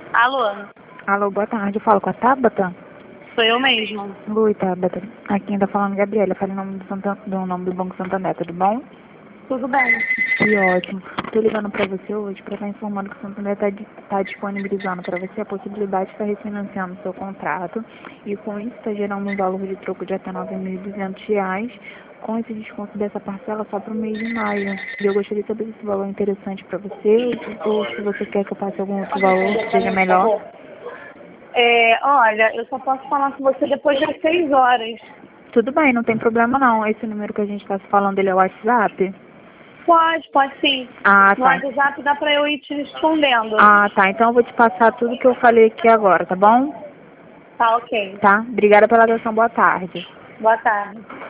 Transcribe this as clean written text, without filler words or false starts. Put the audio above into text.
Alô, Alô, boa tarde. Eu falo com a Tabata? sou eu mesma. Oi, Tabata. Aqui quem tá falando é Gabriela. Fala em nome do nome do Banco Santander, tudo bom? Tudo bem? Que ótimo. Tô ligando pra você hoje pra estar informando que o Santander tá disponibilizando pra você a possibilidade de estar refinanciando o seu contrato. E com isso está gerando um valor de troco de até R$ 9.200, com esse desconto dessa parcela só para o mês de maio. E eu gostaria de saber se esse valor é interessante para você ou se você quer que eu passe algum outro valor que seja melhor. Olha, eu só posso falar com você depois das 6 horas. Tudo bem, não tem problema não. Esse número que a gente está se falando, ele é o WhatsApp? Pode sim. Ah, No tá. WhatsApp dá pra eu ir te respondendo. Ah, tá. Então eu vou te passar tudo que eu falei aqui agora, tá bom? Tá, ok. Tá? Obrigada pela atenção. Boa tarde. Boa tarde.